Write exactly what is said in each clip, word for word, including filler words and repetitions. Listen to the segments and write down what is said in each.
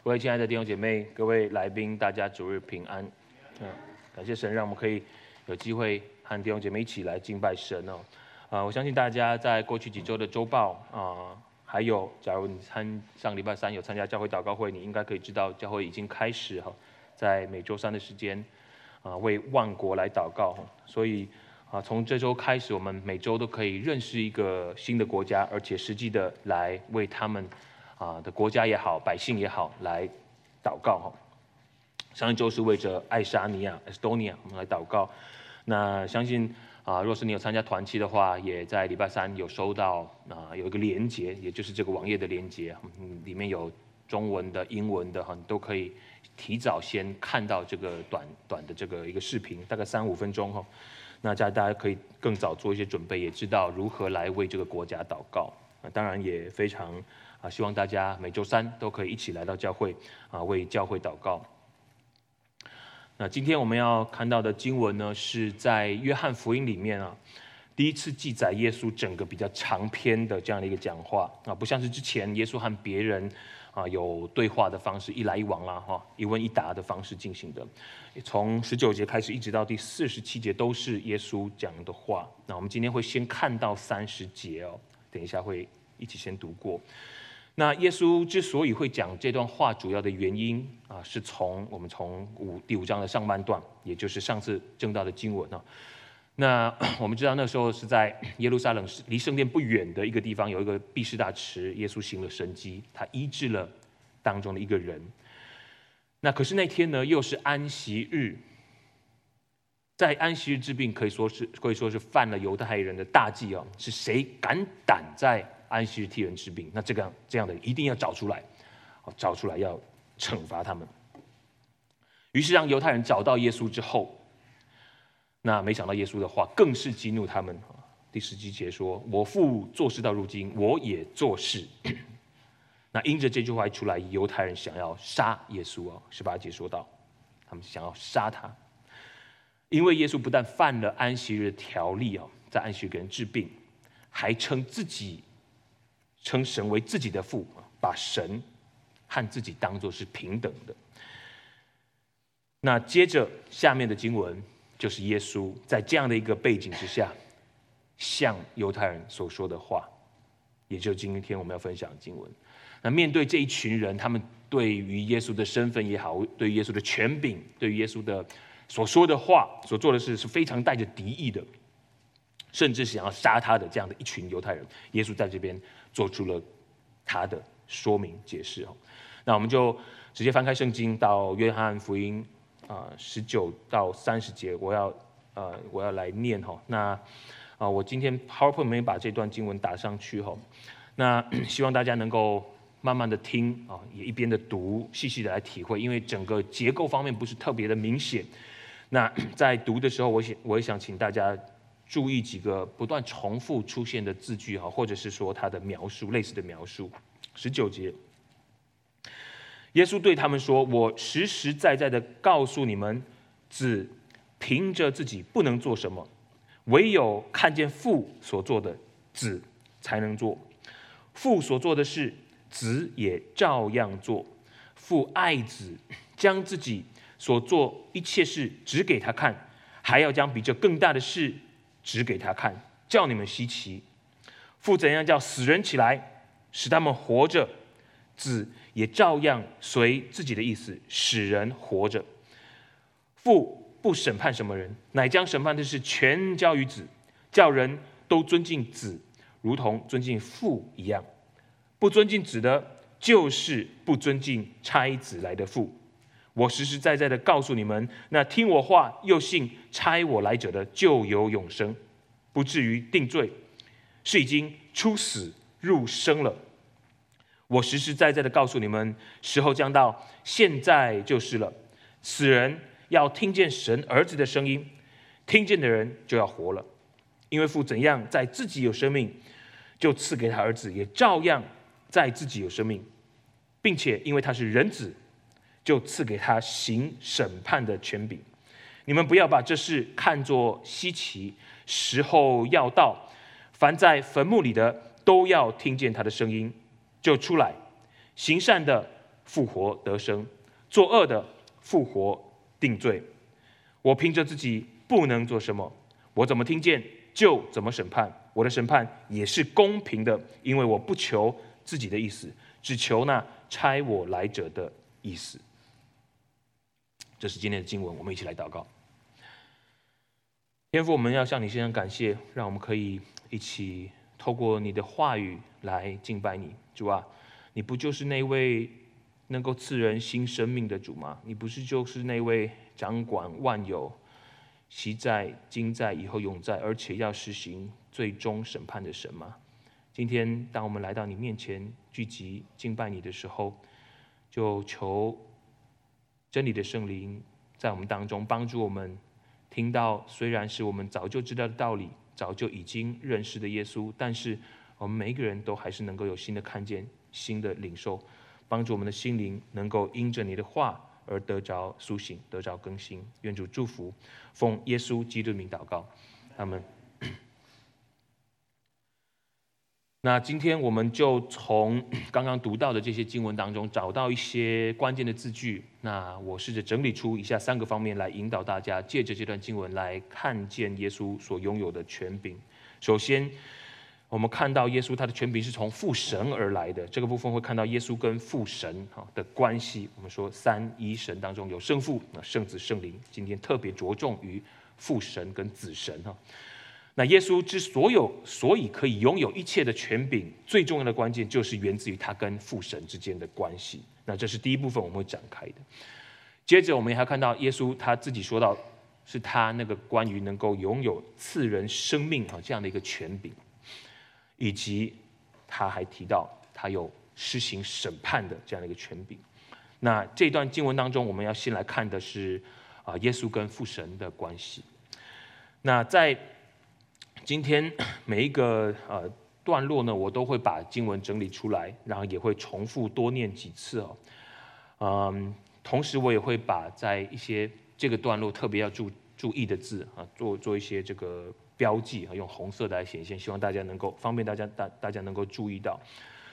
各位亲爱的弟兄姐妹、各位来宾，大家主日平安。嗯，感谢神，让我们可以有机会和弟兄姐妹一起来敬拜神哦。啊，我相信大家在过去几周的周报啊，还有假如你参上礼拜三有参加教会祷告会，你应该可以知道教会已经开始哈，在每周三的时间啊为万国来祷告。所以啊，从这周开始，我们每周都可以认识一个新的国家，而且实际的来为他们。啊的国家也好，百姓也好，来祷告哈。上一周是为着爱沙尼亚 （Estonia） 我们来祷告。那相信啊，若是你有参加团契的话，也在礼拜三有收到啊有一个连结，也就是这个网页的连结，嗯，里面有中文的、英文的哈，你都可以提早先看到这个短短的这个一个视频，大概三五分钟哈。那这样大家可以更早做一些准备，也知道如何来为这个国家祷告。啊，当然也非常。啊，希望大家每周三都可以一起来到教会啊，为教会祷告。那今天我们要看到的经文呢，是在约翰福音里面啊，第一次记载耶稣整个比较长篇的这样的一个讲话啊，不像是之前耶稣和别人啊有对话的方式，一来一往啦，哈，一问一答的方式进行的。从十九节开始，一直到第四十七节都是耶稣讲的话。那我们今天会先看到三十节哦，等一下会一起先读过。那耶稣之所以会讲这段话，主要的原因啊，是从我们从五第五章的上半段，也就是上次正道的经文啊。那我们知道那时候是在耶路撒冷离圣殿不远的一个地方，有一个毕士大池，耶稣行了神迹，他医治了当中的一个人。那可是那天呢，又是安息日，在安息日治病，可以说是可以说是犯了犹太人的大忌啊！是谁敢胆在安息日替人治病？那这个这样的一定要找出来，找出来要惩罚他们。于是让犹太人找到耶稣之后，那没想到耶稣的话更是激怒他们。第十七节说：“我父做事到如今，我也做事。”那因着这句话一出来，犹太人想要杀耶稣哦。十八节说到，他们想要杀他，因为耶稣不但犯了安息日的条例哦，在安息日给人治病，还称自己。称神为自己的父，把神和自己当作是平等的。那接着下面的经文就是耶稣在这样的一个背景之下，向犹太人所说的话，也就是今天我们要分享的经文。那面对这一群人，他们对于耶稣的身份也好，对于耶稣的权柄，对于耶稣的所说的话、所做的事，是非常带着敌意的，甚至想要杀他的这样的一群犹太人，耶稣在这边做出了他的说明解释。那我们就直接翻开圣经到约翰福音啊十九到三十节，我要呃我要来念哈。那啊我今天 PowerPoint 没把这段经文打上去哈。那希望大家能够慢慢的听啊，也一边的读，细细的来体会，因为整个结构方面不是特别的明显。那在读的时候，我想我也想请大家。注意几个不断重复出现的字句，或者是说它的描述，类似的描述。十九节，耶稣对他们说：“我实实在在的告诉你们，子凭着自己不能做什么，唯有看见父所做的，子才能做。父所做的事，子也照样做。父爱子，将自己所做一切事指给他看，还要将比这更大的事。”指给他看，叫你们稀奇。父怎样叫死人起来，使他们活着，子也照样随自己的意思使人活着。父不审判什么人，乃将审判的事全交于子，叫人都尊敬子，如同尊敬父一样。不尊敬子的，就是不尊敬差子来的父。我实实在在的告诉你们，那听我话又信差我来者的，就有永生，不至于定罪，是已经出死入生了。我实实在在的告诉你们，时候将到，现在就是了。死人要听见神儿子的声音，听见的人就要活了。因为父怎样在自己有生命，就赐给他儿子，也照样在自己有生命，并且因为他是人子，就赐给他行审判的权柄。你们不要把这事看作稀奇，时候要到，凡在坟墓里的都要听见他的声音，就出来。行善的复活得生；作恶的复活定罪。我凭着自己不能做什么，我怎么听见就怎么审判。我的审判也是公平的，因为我不求自己的意思，只求那差我来者的意思。这是今天的经文，我们一起来祷告。天父，我们要向你献上感谢，让我们可以一起透过你的话语来敬拜你。主啊，你不就是那位能够赐人新生命的主吗？你不是就是那位掌管万有、昔在、今在、以后永在，而且要实行最终审判的神吗？今天当我们来到你面前聚集敬拜你的时候，就求真理的圣灵在我们当中帮助我们听到，虽然是我们早就知道的道理，早就已经认识的耶稣，但是我们每一个人都还是能够有新的看见、新的领受，帮助我们的心灵能够因着你的话而得着苏醒，得着更新。愿主祝福，奉耶稣基督的名祷告，阿们。那今天我们就从刚刚读到的这些经文当中找到一些关键的字句。那我试着整理出以下三个方面来引导大家，借着这段经文来看见耶稣所拥有的权柄。首先，我们看到耶稣他的权柄是从父神而来的，这个部分会看到耶稣跟父神的关系。我们说三一神当中有圣父、圣子、圣灵，今天特别着重于父神跟子神。那耶稣之所有所以可以拥有一切的权柄，最重要的关键就是源自于他跟父神之间的关系。那这是第一部分我们会展开的。接着我们还看到耶稣他自己说到，是他那个关于能够拥有赐人生命这样的一个权柄，以及他还提到他有施行审判的这样的一个权柄。那这段经文当中，我们要先来看的是啊耶稣跟父神的关系。那在今天每一个呃段落呢，我都会把经文整理出来，然后也会重复多念几次哦。嗯，同时我也会把在一些这个段落特别要注注意的字啊，做做一些这个标记啊，用红色的来显现，希望大家能够方便大家大大家能够注意到。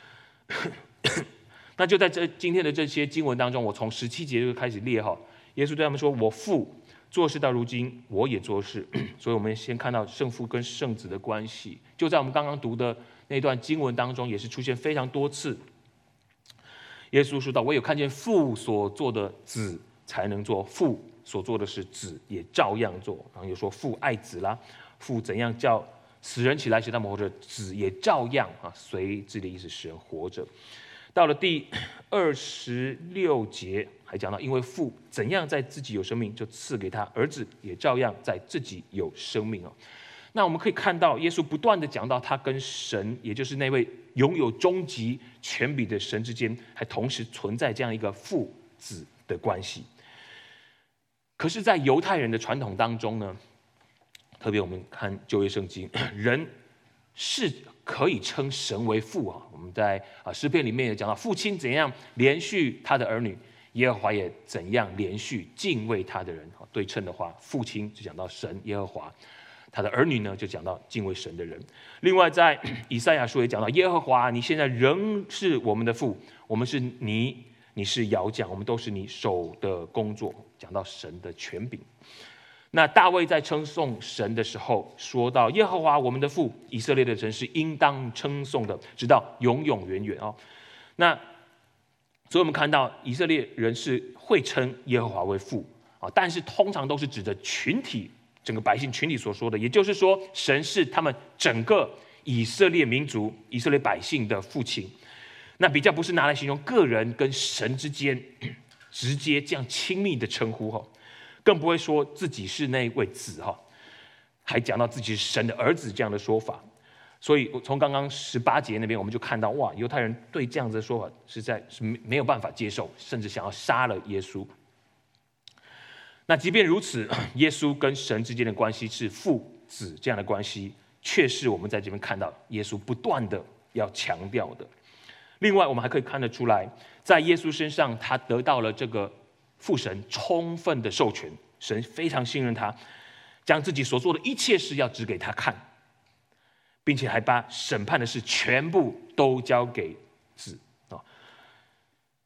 那就在这今天的这些经文当中，我从十七节就开始列哈，耶稣对他们说：“我父做事到如今，我也做事。”所以我们先看到圣父跟圣子的关系，就在我们刚刚读的那段经文当中，也是出现非常多次。耶稣说到：“我有看见父所做的，子才能做；父所做的事，子也照样做。”然后又说父爱子啦，父怎样叫死人起来使他们活着，子也照样啊随自己的意思使人活着。到了第二十六节还讲到，因为父怎样在自己有生命，就赐给他儿子也照样在自己有生命哦。那我们可以看到，耶稣不断的讲到他跟神，也就是那位拥有终极权柄的神之间，还同时存在这样一个父子的关系。可是，在犹太人的传统当中呢，特别我们看旧约圣经，人是可以称神为父啊。我们在啊诗篇里面也讲到，父亲怎样连续他的儿女，耶和华也怎样连续敬畏他的人。对称的话，父亲就讲到神耶和华，他的儿女呢就讲到敬畏神的人。另外在以赛亚书也讲到，耶和华你现在仍是我们的父，我们是你，你是窑匠，我们都是你手的工作，讲到神的权柄。那大卫在称颂神的时候说到，耶和华我们的父，以色列的神是应当称颂的，直到永永远远哦。那所以我们看到以色列人是会称耶和华为父啊，但是通常都是指着群体，整个百姓群体所说的，也就是说神是他们整个以色列民族、以色列百姓的父亲。那比较不是拿来形容个人跟神之间直接这样亲密的称呼哈。更不会说自己是那位子哈，还讲到自己是神的儿子这样的说法。所以从刚刚十八节那边我们就看到，哇，犹太人对这样子的说法实在是没有办法接受，甚至想要杀了耶稣。那即便如此，耶稣跟神之间的关系是父子这样的关系，却是我们在这边看到耶稣不断的要强调的。另外我们还可以看得出来，在耶稣身上他得到了这个父神充分的授权，神非常信任他，将自己所做的一切事要指给他看，并且还把审判的事全部都交给子。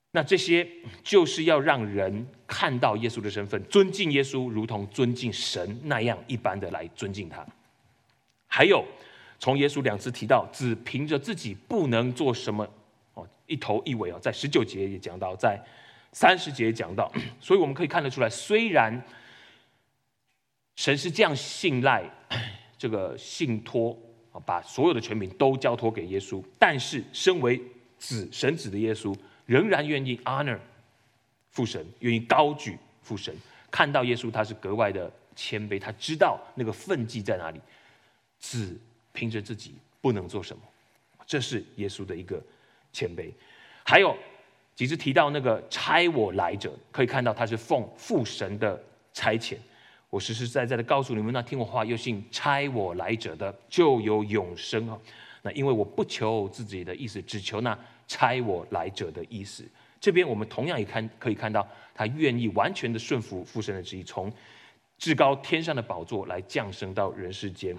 那这些就是要让人看到耶稣的身份，尊敬耶稣，如同尊敬神那样一般的来尊敬他。还有，从耶稣两次提到，只凭着自己不能做什么，一头一尾，在十九节也讲到，在三十节也讲到，所以我们可以看得出来，虽然神是这样信赖这个信托，把所有的权柄都交托给耶稣，但是身为子神子的耶稣，仍然愿意 honor 父神，愿意高举父神。看到耶稣，他是格外的谦卑，他知道那个分际在哪里，只凭着自己不能做什么，这是耶稣的一个谦卑。还有几次提到那个差我来者，可以看到他是奉父神的差遣。我实实在在的告诉你们，那听我话又信差我来者的，就有永生啊！那因为我不求自己的意思，只求那差我来者的意思。这边我们同样也看可以看到，他愿意完全的顺服父神的旨意，从至高天上的宝座来降生到人世间。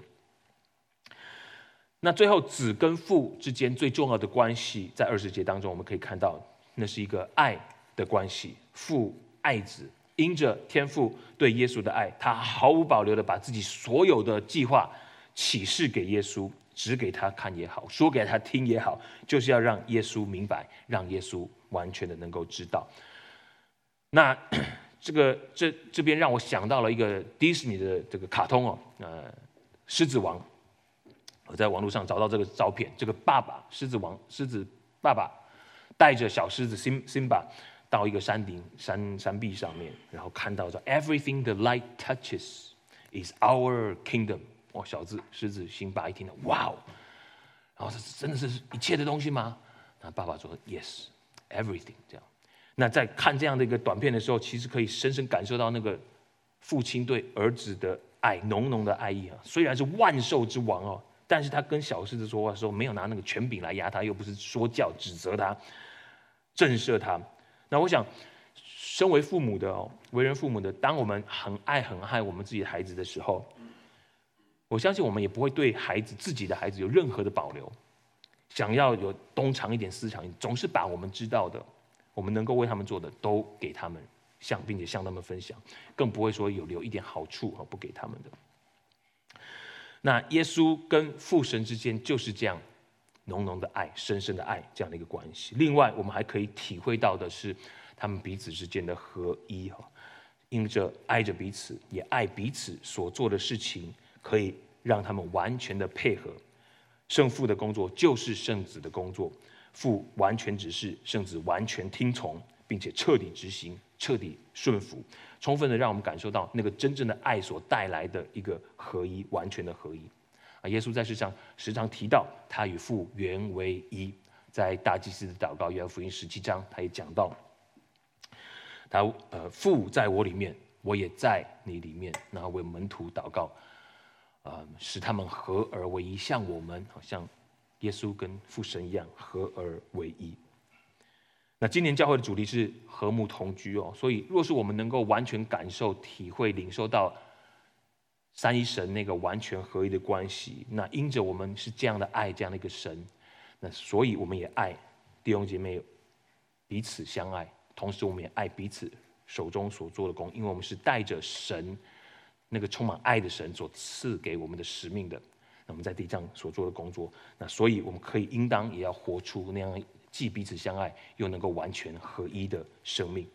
那最后子跟父之间最重要的关系，在二十节当中我们可以看到，那是一个爱的关系，父爱子。因着天父对耶稣的爱，他毫无保留的把自己所有的计划启示给耶稣，指给他看也好，说给他听也好，就是要让耶稣明白，让耶稣完全的能够知道。那这个这这边让我想到了一个迪士尼的这个卡通哦，呃，狮子王。我在网络上找到这个照片，这个爸爸狮子王狮子爸爸带着小狮子 Simba 到一个山顶山山壁上面，然后看到说 Everything the light touches is our kingdom。哦，小子狮子辛巴一听到，哇哦！然后这真的是一切的东西吗？那爸爸说 Yes, everything。这样，那在看这样的一个短片的时候，其实可以深深感受到那个父亲对儿子的爱，浓浓的爱意啊。虽然是万兽之王哦，但是他跟小狮子说话的时候，没有拿那个权柄来压他，又不是说教指责他、震慑他。那我想，身为父母的哦，为人父母的，当我们很爱很爱我们自己的孩子的时候，我相信我们也不会对孩子自己的孩子有任何的保留，想要有东藏一点西藏一点，总是把我们知道的，我们能够为他们做的都给他们，向并且向他们分享，更不会说有留一点好处不给他们的。那耶稣跟父神之间就是这样浓浓的爱，深深的爱这样的一个关系。另外我们还可以体会到的是他们彼此之间的合一，因着爱着彼此，也爱彼此所做的事情，可以让他们完全的配合。圣父的工作就是圣子的工作，父完全指示，圣子完全听从，并且彻底执行，彻底顺服，充分的让我们感受到那个真正的爱所带来的一个合一，完全的合一。啊，耶稣在世上时常提到他与父原为一，在大祭司的祷告约翰福音十七章，他也讲到，他呃父在我里面，我也在你里面，然后为门徒祷告，呃，使他们合而为一，像我们好像耶稣跟父神一样合而为一。那今年教会的主题是和睦同居哦，所以若是我们能够完全感受、体会、领受到三一神那个完全合一的关系，那因着我们是这样的爱这样的一个神，那所以我们也爱弟兄姐妹彼此相爱，同时我们也爱彼此手中所做的工，因为我们是带着神那个充满爱的神所赐给我们的使命的，那我们在地上所做的工作，那所以我们可以应当也要活出那样既彼此相爱又能够完全合一的生命。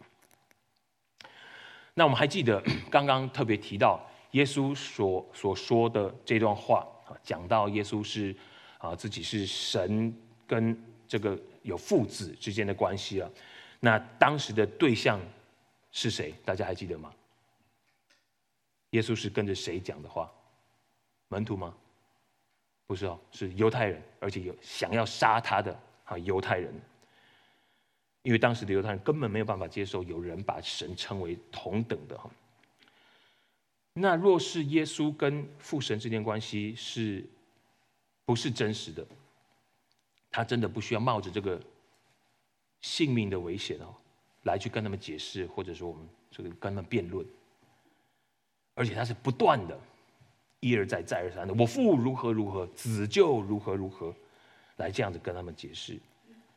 那我们还记得刚刚特别提到耶稣所所说的这段话，讲到耶稣是啊自己是神跟这个有父子之间的关系啊。那当时的对象是谁？大家还记得吗？耶稣是跟着谁讲的话？门徒吗？不是哦，是犹太人，而且有想要杀他的啊犹太人。因为当时的犹太人根本没有办法接受有人把神称为同等的。那若是耶稣跟父神之间关系是不是真实的，他真的不需要冒着这个性命的危险哦，来去跟他们解释，或者说我们这个跟他们辩论，而且他是不断的一而再再而三的，我父如何如何，子就如何如何，来这样子跟他们解释。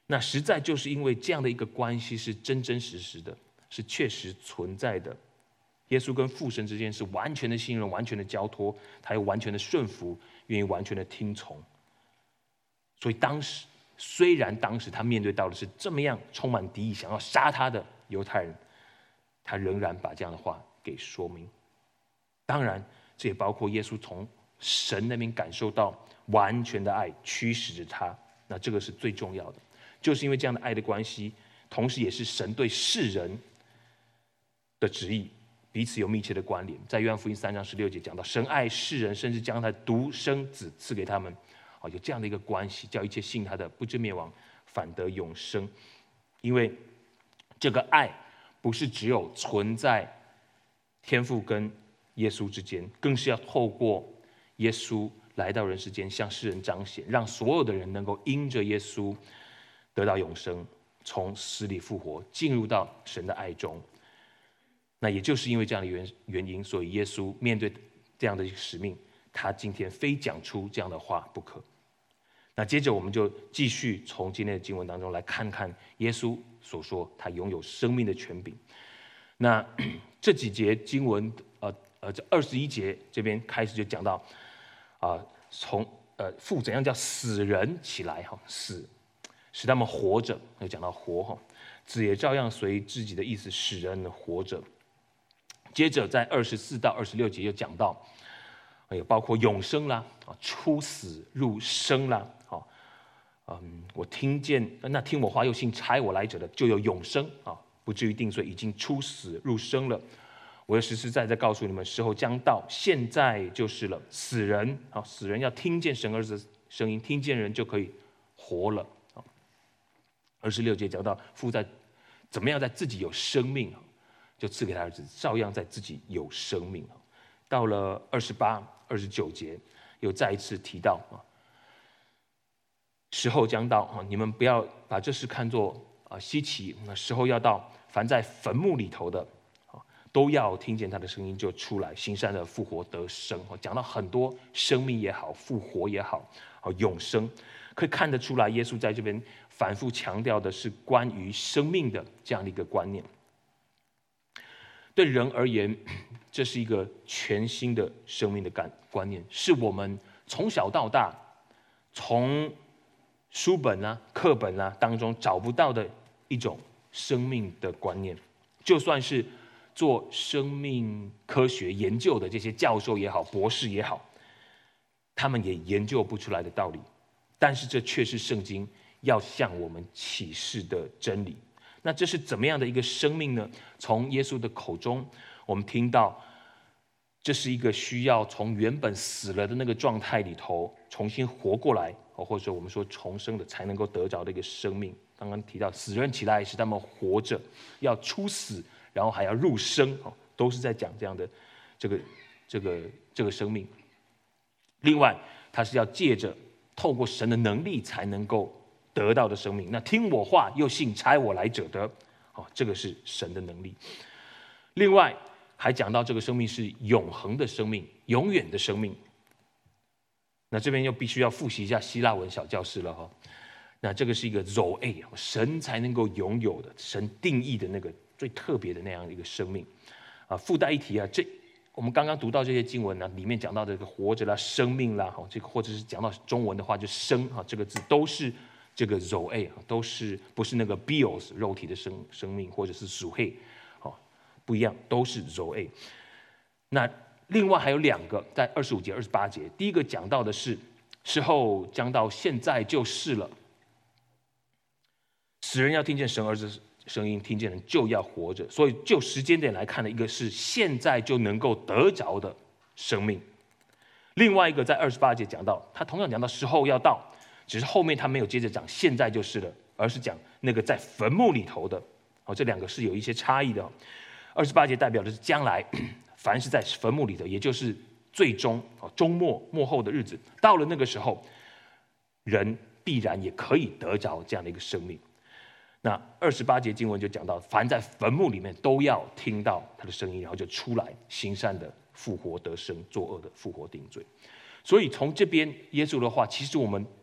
那实在就是因为这样的一个关系是真真实实的，是确实存在的。耶稣跟父神之间是完全的信任，完全的交托，他又完全的顺服，愿意完全的听从。所以当时虽然当时他面对到的是这么样充满敌意想要杀他的犹太人，他仍然把这样的话给说明。当然这也包括耶稣从神那边感受到完全的爱驱使着他，那这个是最重要的。就是因为这样的爱的关系，同时也是神对世人的旨意彼此有密切的关联。在约翰福音三章十六节讲到，神爱世人，甚至将他独生子赐给他们，有这样的一个关系，叫一切信他的不至灭亡，反得永生。因为这个爱不是只有存在天父跟耶稣之间，更是要透过耶稣来到人世间，向世人彰显，让所有的人能够因着耶稣得到永生，从死里复活，进入到神的爱中。那也就是因为这样的 原, 原因，所以耶稣面对这样的一个使命，他今天非讲出这样的话不可。那接着我们就继续从今天的经文当中来看看耶稣所说他拥有生命的权柄。那这几节经文，呃呃，这二十一节这边开始就讲到，啊、呃，从呃父怎样叫死人起来哈，死使他们活着，又讲到活哈，子也照样随自己的意思使人活着。接着在二十四到二十六节又讲到，也包括永生啦，啊，出死入生啦，啊，嗯，我听见那听我话又信差我来者的，就有永生啊，不至于定罪，已经出死入生了。我要实实在在告诉你们，时候将到，现在就是了。死人啊，死人要听见神儿子的声音，听见人就可以活了。二十六节讲到父在怎么样在自己有生命，就赐给他儿子，照样在自己有生命。到了二十八、二十九节，又再一次提到啊，时候将到啊，你们不要把这事看作啊稀奇。那时候要到，凡在坟墓里头的啊，都要听见他的声音就出来，行善的复活得生。讲到很多生命也好，复活也好，啊永生，可以看得出来，耶稣在这边反复强调的是关于生命的这样的一个观念。对人而言，这是一个全新的生命的观念，是我们从小到大从书本啊、课本啊当中找不到的一种生命的观念。就算是做生命科学研究的这些教授也好、博士也好，他们也研究不出来的道理。但是这却是圣经要向我们启示的真理。那这是怎么样的一个生命呢？从耶稣的口中，我们听到，这是一个需要从原本死了的那个状态里头重新活过来，或者说我们说重生的，才能够得着的一个生命。刚刚提到死人起来使他们活着，要出死，然后还要入生，都是在讲这样的这个这个这个生命。另外，他是要借着透过神的能力才能够得到的生命。那听我话又信差我来者的，哦，这个是神的能力。另外还讲到这个生命是永恒的生命，永远的生命。那这边又必须要复习一下希腊文小教室了哈。那这个是一个 zoe， 神才能够拥有的，神定义的那个最特别的那样的一个生命啊。附带一提啊，这我们刚刚读到这些经文呢，里面讲到这个活着啦、生命啦，这个或者是讲到中文的话，就生啊这个字都是这个 zoe， 都是不是那个 bios 肉体的生生命，或者是属黑，不一样，都是 zoe。那另外还有两个，在二十五节、二十八节，第一个讲到的是时候将到，现在就是了。死人要听见神儿子声音，听见人就要活着。所以就时间点来看的，一个是现在就能够得着的生命，另外一个在二十八节讲到，他同样讲到时候要到，只是后面他没有接着讲现在就是了，而是讲那个在坟墓里头的。哦，这两个是有一些差异的。二十八节代表的是将来，凡是在坟墓里头，也就是最终终末末后的日子，到了那个时候，人必然也可以得着这样的一个生命。那二十八节经文就讲到，凡在坟墓里面都要听到他的声音，然后就出来，行善的复活得生，作恶的复活定罪。所以从这边耶稣的话，其实我们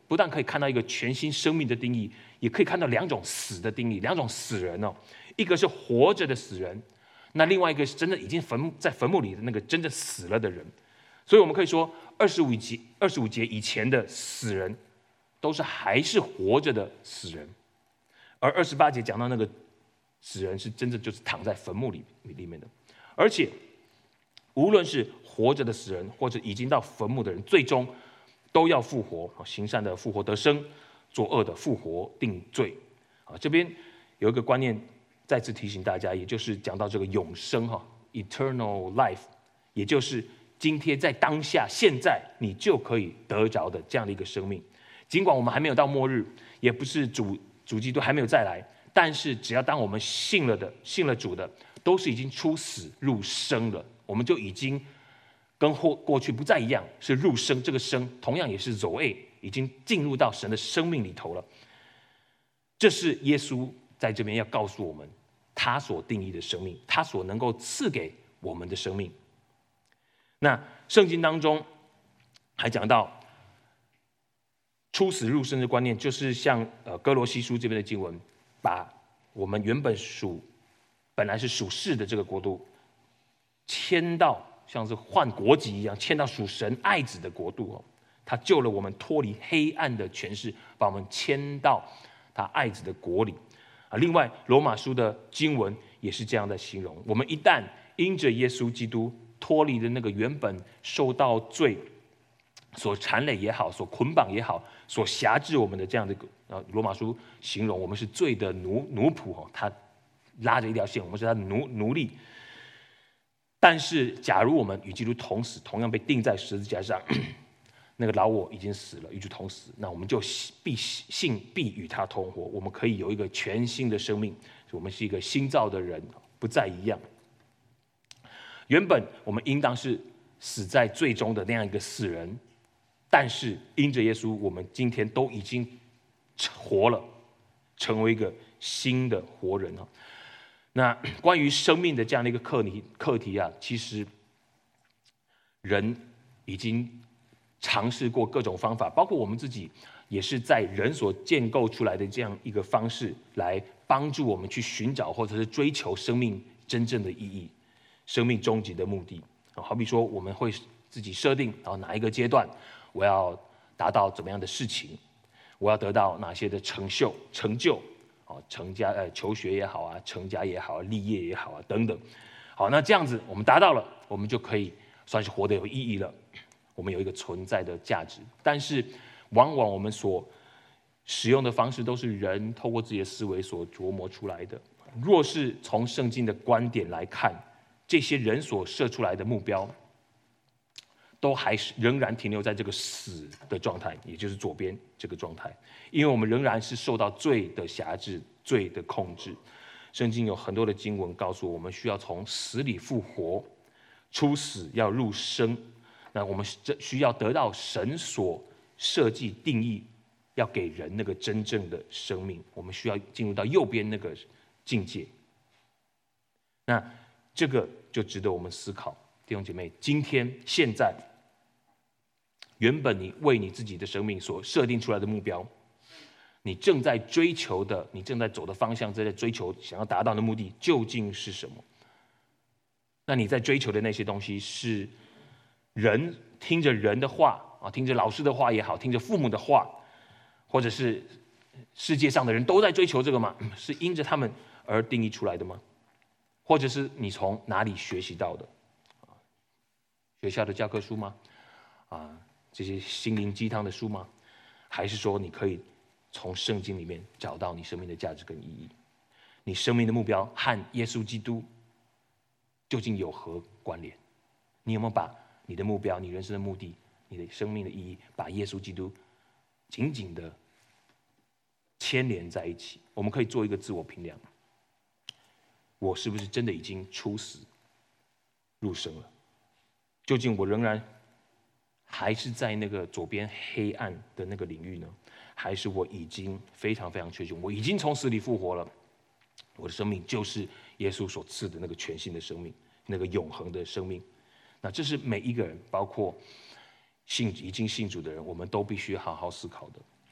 不但可以看到一个全新生命的定义，也可以看到两种死的定义，两种死人哦。一个是活着的死人，那另外一个是真的已经坟在坟墓里的那个真的死了的人。所以我们可以说，二十五节二十五节以前的死人，都是还是活着的死人，而二十八节讲到那个死人是真正就是躺在坟墓里里面的，而且无论是活着的死人，或者已经到坟墓的人，最终都要复活。行善的复活得生，作恶的复活定罪。啊，这边有一个观念再次提醒大家，也就是讲到这个永生哈 ，eternal life， 也就是今天在当下现在你就可以得着的这样的一个生命。尽管我们还没有到末日，也不是主主基督还没有再来，但是只要当我们信了的、信了主的，都是已经出死入生了，我们就已经跟过过去不再一样，是入生。这个生同样也是zoe，已经进入到神的生命里头了。这是耶稣在这边要告诉我们，他所定义的生命，他所能够赐给我们的生命。那圣经当中还讲到出死入生的观念，就是像呃哥罗西书这边的经文，把我们原本属本来是属世的这个国度，迁到像是换国籍一样，迁到属神爱子的国度哦。他救了我们脱离黑暗的权势，把我们迁到他爱子的国里啊。另外，罗马书的经文也是这样的形容：我们一旦因着耶稣基督脱离了那个原本受到罪所缠累也好，所捆绑也好，所辖制我们的这样的呃，罗马书形容我们是罪的奴奴仆哦，他拉着一条线，我们是他的奴奴隶。但是，假如我们与基督同死，同样被钉在十字架上，那个老我已经死了，与主同死，那我们就必信必与他同活，我们可以有一个全新的生命，我们是一个新造的人，不再一样。原本我们应当是死在最终的那样一个死人，但是因着耶稣，我们今天都已经活了，成为一个新的活人。那关于生命的这样的一个课题课题啊，其实人已经尝试过各种方法，包括我们自己也是在人所建构出来的这样一个方式，来帮助我们去寻找或者是追求生命真正的意义。生命终极的目的，好比说我们会自己设定，然后哪一个阶段我要达到怎么样的事情，我要得到哪些的成就成就，成家呃求学也好啊，成家也好，立业也好啊等等。好，那这样子我们达到了，我们就可以算是活得有意义了，我们有一个存在的价值。但是往往我们所使用的方式都是人透过自己的思维所琢磨出来的。若是从圣经的观点来看，这些人所设出来的目标，都还是仍然停留在这个死的状态，也就是左边这个状态，因为我们仍然是受到罪的辖制、罪的控制。圣经有很多的经文告诉我们，需要从死里复活，出死要入生。那我们需要得到神所设计定义，要给人那个真正的生命，我们需要进入到右边那个境界。那这个就值得我们思考，弟兄姐妹，今天现在，原本你为你自己的生命所设定出来的目标，你正在追求的，你正在走的方向，正在追求想要达到的目的究竟是什么？那你在追求的那些东西，是人听着人的话啊，听着老师的话也好，听着父母的话，或者是世界上的人都在追求这个吗？是因着他们而定义出来的吗？或者是你从哪里学习到的？学校的教科书吗？啊，这些心灵鸡汤的书吗？还是说你可以从圣经里面找到你生命的价值跟意义？你生命的目标和耶稣基督究竟有何关联？你有没有把你的目标、你人生的目的、你的生命的意义，把耶稣基督紧紧的牵连在一起？我们可以做一个自我评量。我是不是真的已经出死入生了？究竟我仍然还是在那个左边黑暗的那个领域呢？还是我已经非常非常确信，我已经从死里复活了？我的生命就是耶稣所赐的那个全新的生命，那个永恒的生命。那这是每一个人，包括信已经信主的人，我们都必须好好思考的。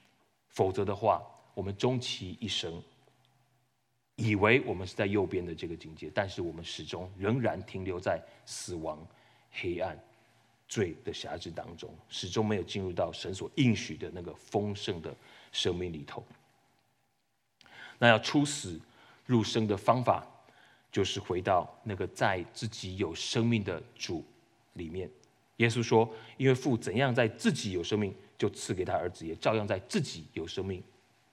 否则的话，我们终其一生，以为我们是在右边的这个境界，但是我们始终仍然停留在死亡、黑暗、罪的辖制当中，始终没有进入到神所应许的那个丰盛的生命里头。那要出死入生的方法，就是回到那个在自己有生命的主里面。耶稣说：“因为父怎样在自己有生命，就赐给他儿子，也照样在自己有生命。”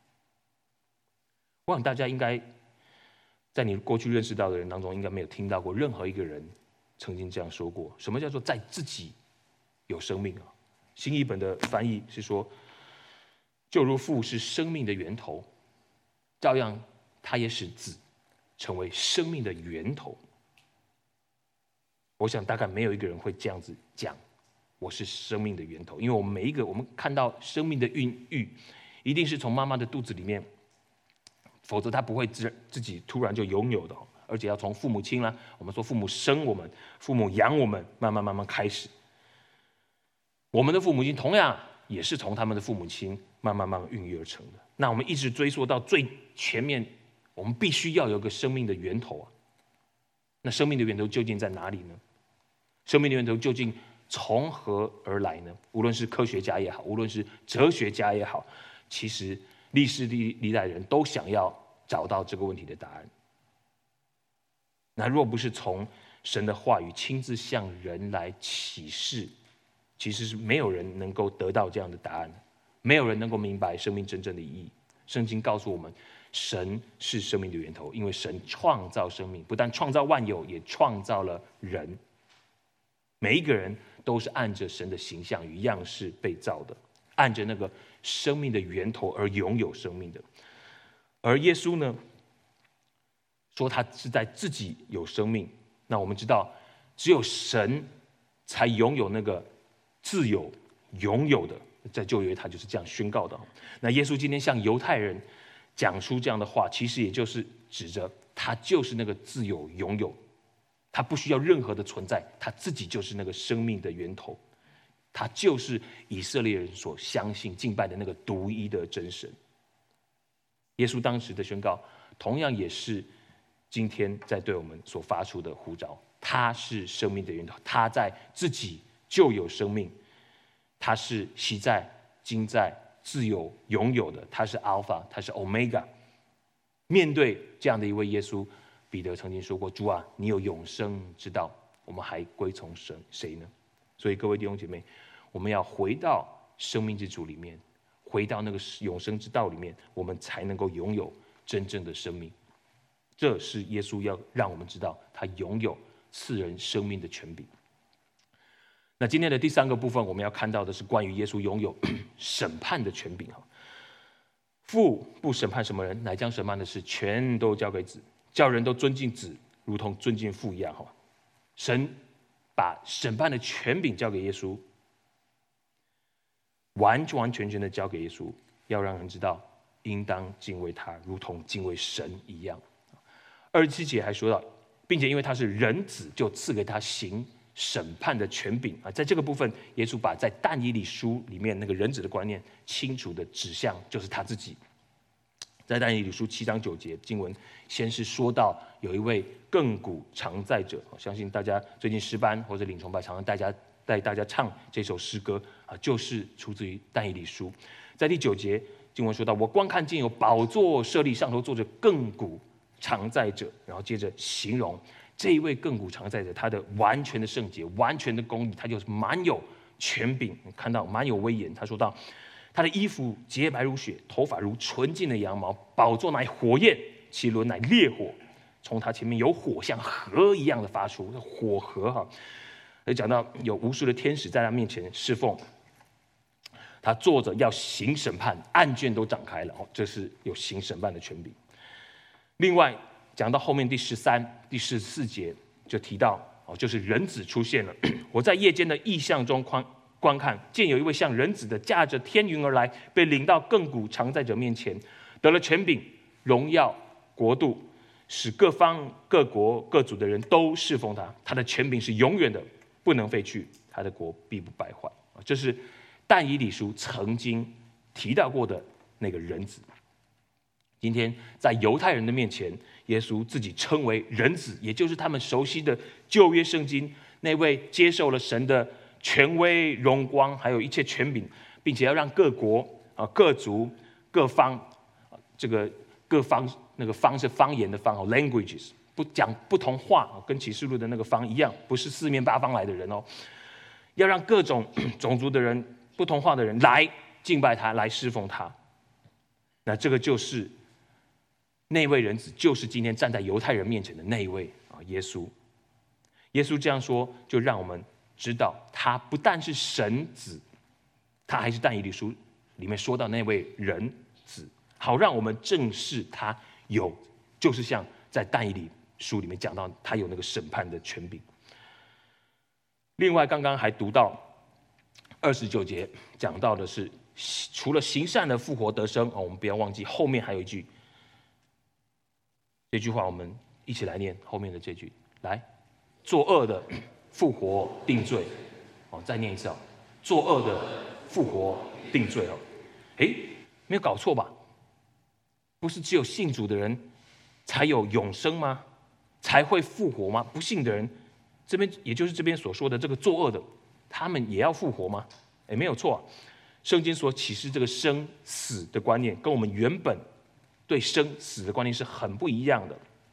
我想大家应该在你过去认识到的人当中，应该没有听到过任何一个人曾经这样说过。什么叫做在自己有生命啊？新译本的翻译是说：“就如父是生命的源头，照样他也使子成为生命的源头。”我想大概没有一个人会这样子讲，我是生命的源头，因为我们每一个我们看到生命的孕育，一定是从妈妈的肚子里面，否则他不会自自己突然就拥有的，而且要从父母亲啦，我们说父母生我们，父母养我们，慢慢慢慢开始。我们的父母亲同样也是从他们的父母亲慢慢慢慢孕育而成的。那我们一直追溯到最前面，我们必须要有个生命的源头啊。那生命的源头究竟在哪里呢？生命的源头究竟从何而来呢？无论是科学家也好，无论是哲学家也好，其实历世历历代人都想要找到这个问题的答案。那若不是从神的话语亲自向人来启示，其实是没有人能够得到这样的答案，没有人能够明白生命真正的意义。圣经告诉我们，神是生命的源头，因为神创造生命，不但创造万有，也创造了人。每一个人都是按着神的形象与样式被造的，按着那个生命的源头而拥有生命的。而耶稣呢，说他是在自己有生命。那我们知道，只有神才拥有那个自由拥有的，在旧约他就是这样宣告的。那耶稣今天向犹太人讲出这样的话，其实也就是指着他就是那个自由拥有，他不需要任何的存在，他自己就是那个生命的源头，他就是以色列人所相信敬拜的那个独一的真神。耶稣当时的宣告，同样也是今天在对我们所发出的呼召。他是生命的源头，他在自己就有生命，他是昔在、今在、自有、拥有的，他是 Alpha， 他是 Omega。面对这样的一位耶稣，彼得曾经说过：“主啊，你有永生之道，我们还归从神谁呢？”所以各位弟兄姐妹，我们要回到生命之主里面，回到那个永生之道里面，我们才能够拥有真正的生命。这是耶稣要让我们知道，他拥有赐人生命的权柄。那今天的第三个部分，我们要看到的是关于耶稣拥有审判的权柄。父不审判什么人，乃将审判的事全都交给子，叫人都尊敬子，如同尊敬父一样。神把审判的权柄交给耶稣，完完全全的交给耶稣，要让人知道应当敬畏他，如同敬畏神一样。二十七节还说到，并且因为他是人子，就赐给他行审判的权柄啊。在这个部分，耶稣把在但以理书里面那个人子的观念清楚的指向就是他自己。在但以理书七章九节经文，先是说到有一位亘古常在者，相信大家最近诗班或者领崇拜常常大家带大家唱这首诗歌啊，就是出自于但以理书。在第九节经文说到，我观看见有宝座设立，上头坐着亘古常在者，然后接着形容这一位亘古常在者，他的完全的圣洁、完全的公义，他就是满有权柄，看到满有威严。他说到，他的衣服洁白如雪，头发如纯净的羊毛，宝座乃火焰，其轮乃烈火，从他前面有火像河一样的发出，火河哈。而讲到有无数的天使在他面前侍奉，他坐着要行审判，案卷都展开了，这是有行审判的权柄。另外讲到后面第十三、第十四节就提到，就是人子出现了。我在夜间的异象中观看，见有一位像人子的驾着天云而来，被领到亘古常在者面前，得了权柄、荣耀、国度，使各方各国各族的人都侍奉他。他的权柄是永远的，不能废去，他的国必不败坏。这是但以理书曾经提到过的那个人子。今天在犹太人的面前，耶稣自己称为人子，也就是他们熟悉的旧约圣经那位接受了神的权威、荣光，还有一切权柄，并且要让各国啊、各族、各方，这个各方那个方是方言的方 languages， 不讲不同话，跟启示录的那个方一样，不是四面八方来的人哦，要让各种种族的人、不同话的人来敬拜他，来侍奉他。那这个就是那位人子，就是今天站在犹太人面前的那一位啊，耶稣。耶稣这样说，就让我们知道，他不但是神子，他还是但以理书里面说到那位人子，好让我们正视他有，就是像在但以理书里面讲到，他有那个审判的权柄。另外，刚刚还读到二十九节，讲到的是除了行善的复活得生哦，我们不要忘记后面还有一句。这句话我们一起来念后面的这句，来，作恶的复活定罪，哦，再念一次哦，作恶的复活定罪哦，哎，没有搞错吧？不是只有信主的人才有永生吗？才会复活吗？不信的人，这边也就是这边所说的这个作恶的，他们也要复活吗？哎，没有错啊，圣经所启示这个生死的观念，跟我们原本对生死的观念是很不一样的。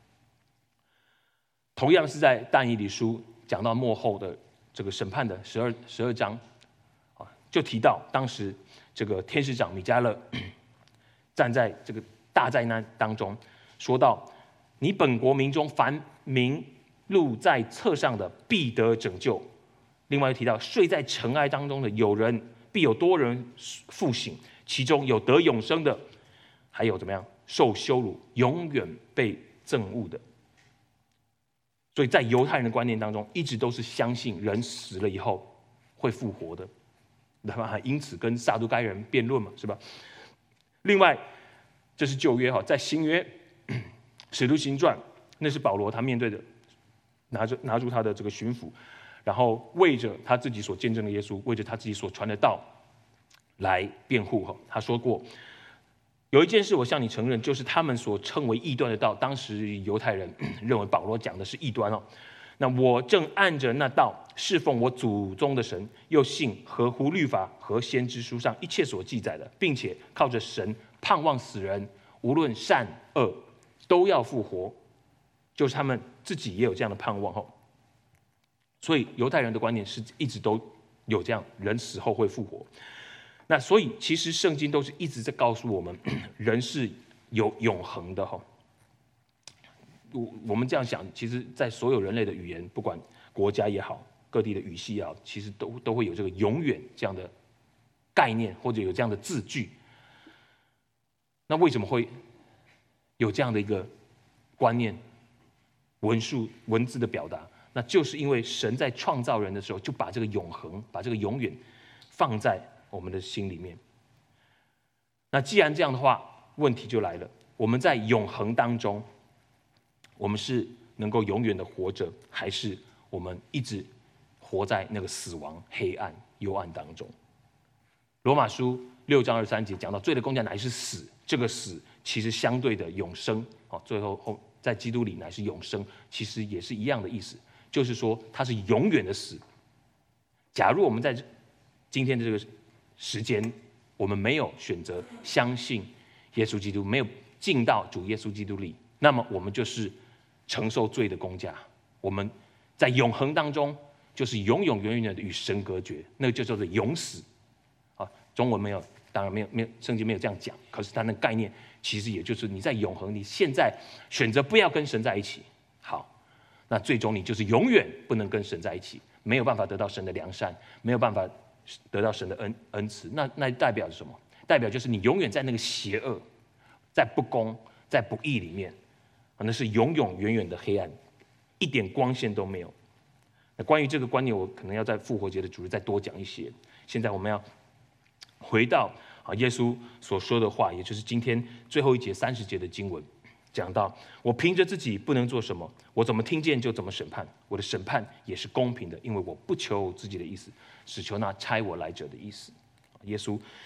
同样是在但以理书讲到末后的这个审判的十二十二章，啊，就提到当时这个天使长米迦勒站在这个大灾难当中，说到：你本国民中凡名录在册上的，必得拯救。另外又提到，睡在尘埃当中的有人，必有多人复醒，其中有得永生的，还有怎么样？受羞辱，永远被憎恶的。所以在犹太人的观念当中，一直都是相信人死了以后会复活的，对吧？因此跟撒都该人辩论嘛，是吧？另外，这是旧约哈，在新约使徒行传，那是保罗他面对的，拿着拿住他的这个巡抚，然后为着他自己所见证的耶稣，为着他自己所传的道来辩护哈。他说过，有一件事我向你承认，就是他们所称为异端的道，当时犹太人认为保罗讲的是异端哦。那我正按着那道侍奉我祖宗的神，又信合乎律法和先知书上一切所记载的，并且靠着神盼望死人无论善恶都要复活，就是他们自己也有这样的盼望哦。所以犹太人的观念是一直都有这样，人死后会复活。那所以其实圣经都是一直在告诉我们，人是有永恒的哈。我我们这样想，其实，在所有人类的语言，不管国家也好，各地的语系也好，其实都都会有这个永远这样的概念，或者有这样的字句。那为什么会有这样的一个观念、文述、文字的表达？那就是因为神在创造人的时候，就把这个永恒、把这个永远放在我们的心里面。那既然这样的话，问题就来了：我们在永恒当中，我们是能够永远的活着，还是我们一直活在那个死亡、黑暗、幽暗当中？罗马书六章二十三节讲到，罪的工价乃是死，这个死其实相对的永生，最后后在基督里乃是永生，其实也是一样的意思，就是说它是永远的死。假如我们在今天的这个时间，我们没有选择相信耶稣基督，没有进到主耶稣基督里，那么我们就是承受罪的工价。我们在永恒当中，就是永永远远的与神隔绝，那就叫做永死。啊，中文没有，当然没有，没有，圣经没有这样讲。可是它的概念其实也就是你在永恒，你现在选择不要跟神在一起，好，那最终你就是永远不能跟神在一起，没有办法得到神的良善，没有办法得到神的恩恩慈。那那代表什么？代表就是你永远在那个邪恶、在不公、在不义里面，那是永永远远的黑暗，一点光线都没有。那关于这个观念，我可能要在复活节的主日再多讲一些。现在我们要回到啊耶稣所说的话，也就是今天最后一节三十节的经文，讲到我凭着自己不能做什么，我怎么听见就怎么审判，我的审判也是公平的，因为我不求自己的意思，只求那差我来者的意思。耶稣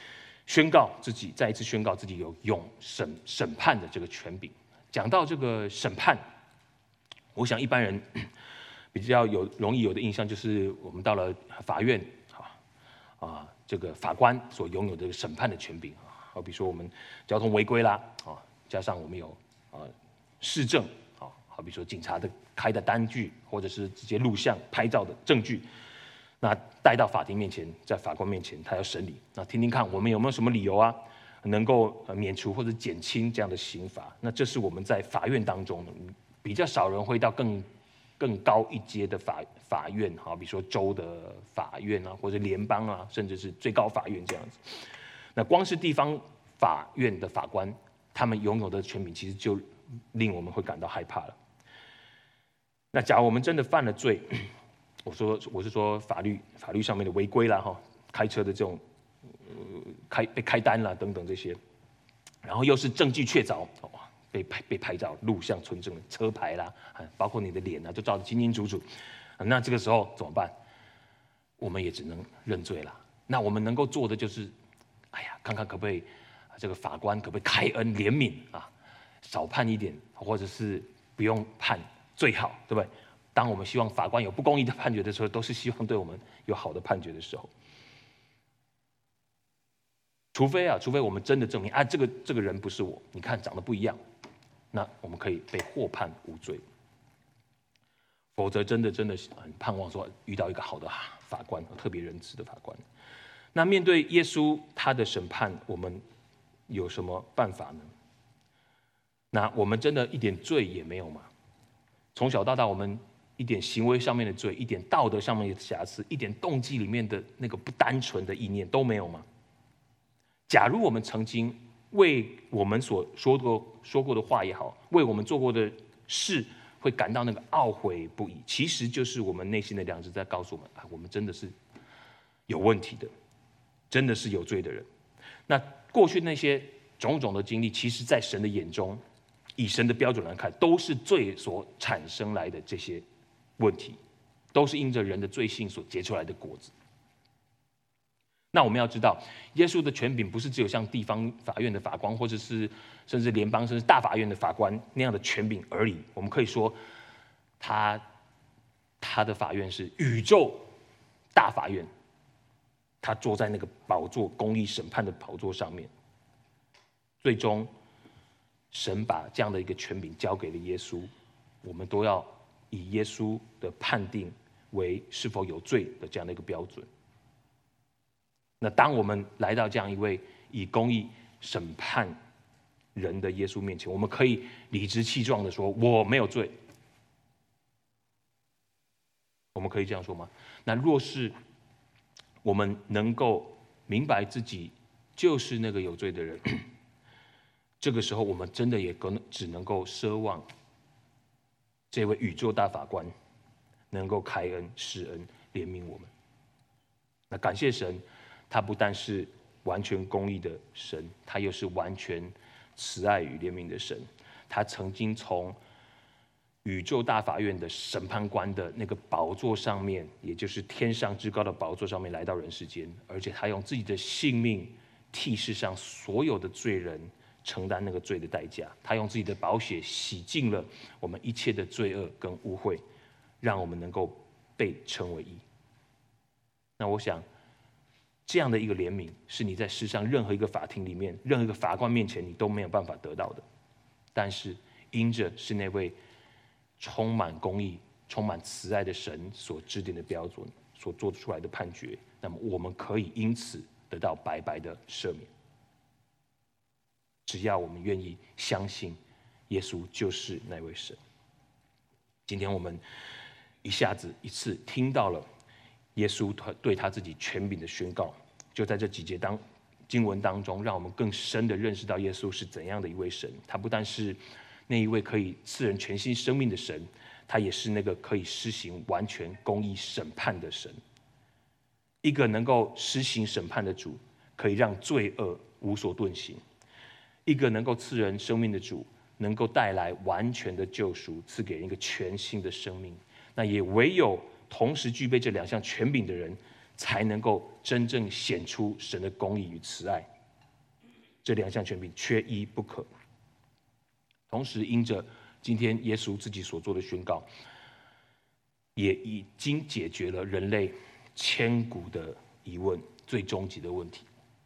宣告自己，再一次宣告自己有永审审判的这个权柄。讲到这个审判，我想一般人比较有容易有的印象就是我们到了法院啊啊，这个法官所拥有的审判的权柄啊，好比说我们交通违规啦啊，加上我们有啊事证啊，好比说警察的开的单据，或者是直接录像拍照的证据，那带到法庭面前，在法官面前他要审理，那听听看我们有没有什么理由啊，能够免除或者减轻这样的刑罚。那这是我们在法院当中比较少人会到更更高一阶的法法院，好比说州的法院啊，或者联邦啊，甚至是最高法院这样子。那光是地方法院的法官，他们拥有的权柄，其实就令我们会感到害怕了。那假如我们真的犯了罪，我说我是说法律法律上面的违规啦，哈，开车的这种、呃、开被开单啦等等这些，然后又是证据确凿，哦，被拍被拍照、录像存证的车牌啦，包括你的脸啊，都照得清清楚楚。那这个时候怎么办？我们也只能认罪了。那我们能够做的就是，哎呀，看看可不可以这个法官可不可以开恩怜悯啊，少判一点，或者是不用判最好，对不对？当我们希望法官有不公义的判决的时候，都是希望对我们有好的判决的时候。除非啊，除非我们真的证明啊，这个这个人不是我，你看长得不一样，那我们可以被获判无罪。否则，真的真的很盼望说遇到一个好的法官，特别仁慈的法官。那面对耶稣他的审判，我们有什么办法呢？那我们真的一点罪也没有吗？从小到大，我们一点行为上面的罪，一点道德上面的瑕疵，一点动机里面的那个不单纯的意念都没有吗？假如我们曾经为我们所说过说过的话也好，为我们做过的事会感到那个懊悔不已，其实就是我们内心的良知在告诉我们啊，我们真的是有问题的，真的是有罪的人。那过去那些种种的经历，其实在神的眼中，以神的标准来看，都是罪所产生来的这些问题，都是因着人的罪性所结出来的果子。那我们要知道，耶稣的权柄不是只有像地方法院的法官，或者是甚至联邦甚至大法院的法官那样的权柄而已。我们可以说，他他的法院是宇宙大法院，他坐在那个宝座公义审判的宝座上面。最终，神把这样的一个权柄交给了耶稣，我们都要以耶稣的判定为是否有罪的这样的一个标准。那当我们来到这样一位以公义审判人的耶稣面前，我们可以理直气壮的说：“我没有罪。”我们可以这样说吗？那若是我们能够明白自己就是那个有罪的人，这个时候我们真的也只能够奢望这位宇宙大法官能够开恩、施恩、怜悯我们。那感谢神。他不但是完全公义的神，他又是完全慈爱与怜悯的神。他曾经从宇宙大法院的审判官的那个宝座上面，也就是天上至高的宝座上面来到人世间，而且他用自己的性命替世上所有的罪人承担那个罪的代价。他用自己的宝血洗净了我们一切的罪恶跟污秽，让我们能够被称为义。那我想，这样的一个怜悯，是你在世上任何一个法庭里面、任何一个法官面前，你都没有办法得到的。但是，因着是那位充满公义、充满慈爱的神所制定的标准、所做出来的判决，那么我们可以因此得到白白的赦免。只要我们愿意相信，耶稣就是那位神。今天我们一下子一次听到了耶稣对他自己权柄的宣告，就在这几节当经文当中，让我们更深的认识到耶稣是怎样的一位神。他不但是那一位可以赐人全新生命的神，他也是那个可以施行完全公义审判的神。一个能够施行审判的主，可以让罪恶无所遁形；一个能够赐人生命的主，能够带来完全的救赎，赐给人一个全新的生命。那也唯有同时具备这两项权柄的人，才能够真正显出神的公义与慈爱， 这两项权柄缺一不可。同时，因着今天耶稣自己所做的宣告，也已经解决了人类千古的疑问，最终极的问题：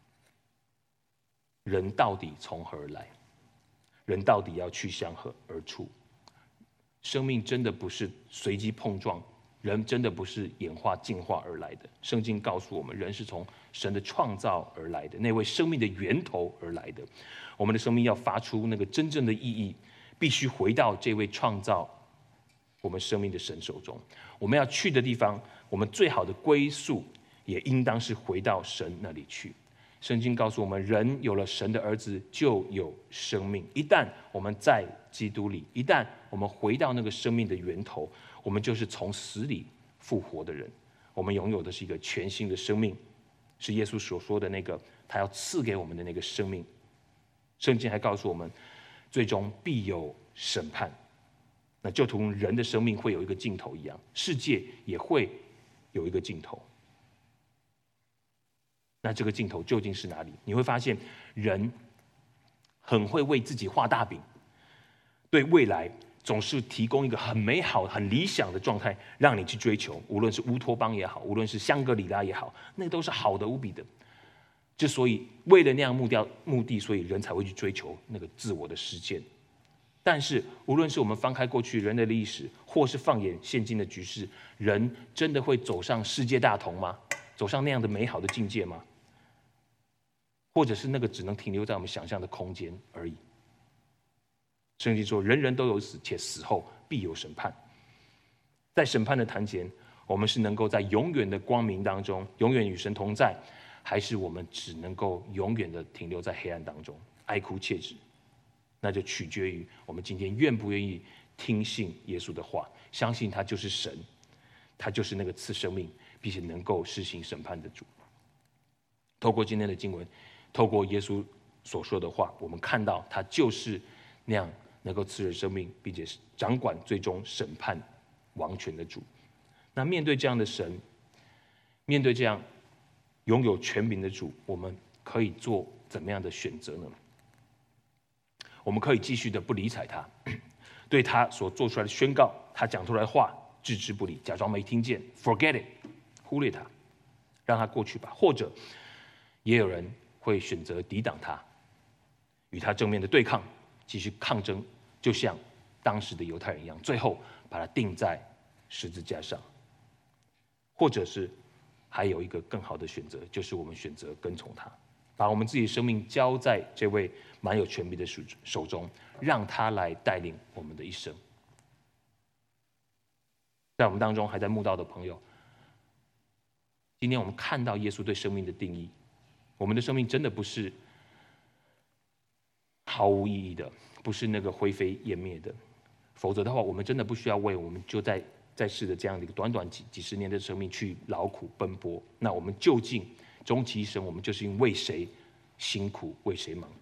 人到底从何而来？人到底要去向何而处？生命真的不是随机碰撞，人真的不是演化进化而来的。圣经告诉我们，人是从神的创造而来的，那位生命的源头而来的。我们的生命要发出那个真正的意义，必须回到这位创造我们生命的神手中。我们要去的地方，我们最好的归宿也应当是回到神那里去。圣经告诉我们，人有了神的儿子就有生命。一旦我们在基督里，一旦我们回到那个生命的源头，我们就是从死里复活的人。我们拥有的是一个全新的生命，是耶稣所说的那个他要赐给我们的那个生命。圣经还告诉我们，最终必有审判。那就同人的生命会有一个尽头一样，世界也会有一个尽头。那这个尽头究竟是哪里？你会发现，人很会为自己画大饼，对未来总是提供一个很美好、很理想的状态，让你去追求。无论是乌托邦也好，无论是香格里拉也好，那都是好的无比的。之所以为了那样目标目的，所以人才会去追求那个自我的实践。但是，无论是我们翻开过去人的历史，或是放眼现今的局势，人真的会走上世界大同吗？走上那样的美好的境界吗？或者是那个只能停留在我们想象的空间而已？圣经说，人人都有死，且死后必有审判。在审判的坛前，我们是能够在永远的光明当中，永远与神同在，还是我们只能够永远的停留在黑暗当中，哀哭切齿？那就取决于我们今天愿不愿意听信耶稣的话，相信他就是神，他就是那个赐生命并且能够施行审判的主。透过今天的经文，透过耶稣所说的话，我们看到他就是那样能够赐人生命，并且掌管最终审判王权的主。那面对这样的神，面对这样拥有权柄的主，我们可以做怎么样的选择呢？我们可以继续的不理睬他，对他所做出来的宣告，他讲出来的话置之不理，假装没听见 ，forget it， 忽略他，让他过去吧。或者也有人会选择抵挡他，与他正面的对抗，继续抗争，就像当时的犹太人一样，最后把他钉在十字架上。或者是还有一个更好的选择，就是我们选择跟从他，把我们自己的生命交在这位蛮有权柄的手中，让他来带领我们的一生。在我们当中还在慕道的朋友，今天我们看到耶稣对生命的定义，我们的生命真的不是毫无意义的，不是那个灰飞烟灭的，否则的话，我们真的不需要为我们就在在世的这样的一个短短几几十年的生命去劳苦奔波。那我们究竟终其一生，我们就是因为谁辛苦，为谁忙？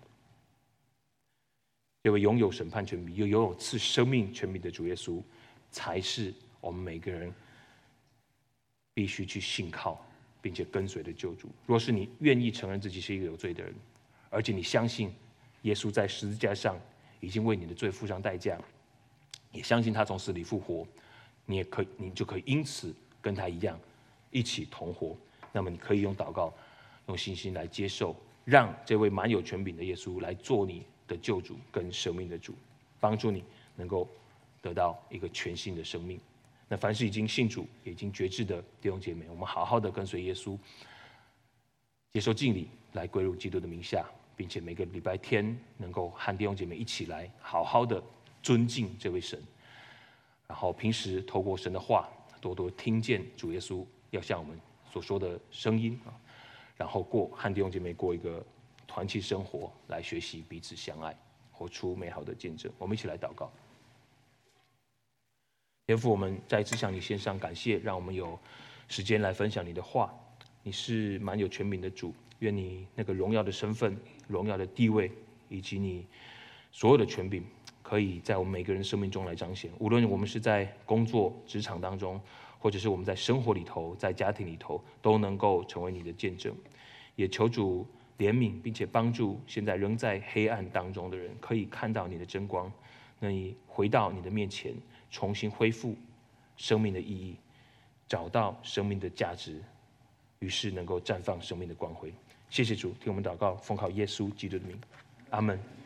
这位拥有审判权柄又拥有赐生命权柄的主耶稣，才是我们每个人必须去信靠并且跟随的救主。若是你愿意承认自己是一个有罪的人，而且你相信耶稣在十字架上已经为你的罪付上代价，也相信他从死里复活，你也可以，你就可以因此跟他一样一起同活。那么你可以用祷告，用信心来接受，让这位蛮有权柄的耶稣来做你的救主跟生命的主，帮助你能够得到一个全新的生命。那凡是已经信主、已经决志的弟兄姐妹，我们好好的跟随耶稣，接受敬礼，来归入基督的名下，并且每个礼拜天能够和弟兄姐妹一起来好好的尊敬这位神，然后平时透过神的话，多多听见主耶稣要向我们所说的声音啊，然后过和弟兄姐妹过一个团契生活，来学习彼此相爱，活出美好的见证。我们一起来祷告。天父，我们再一次向你献上感谢，让我们有时间来分享你的话。你是蛮有权柄的主，愿你那个荣耀的身份、荣耀的地位，以及你所有的权柄，可以在我们每个人生命中来彰显。无论我们是在工作职场当中，或者是我们在生活里头、在家庭里头，都能够成为你的见证。也求主怜悯，并且帮助现在仍在黑暗当中的人，可以看到你的真光，能以回到你的面前，重新恢复生命的意义，找到生命的价值，于是能够绽放生命的光辉。谢谢主，听我们祷告，奉靠耶稣基督的名，阿门。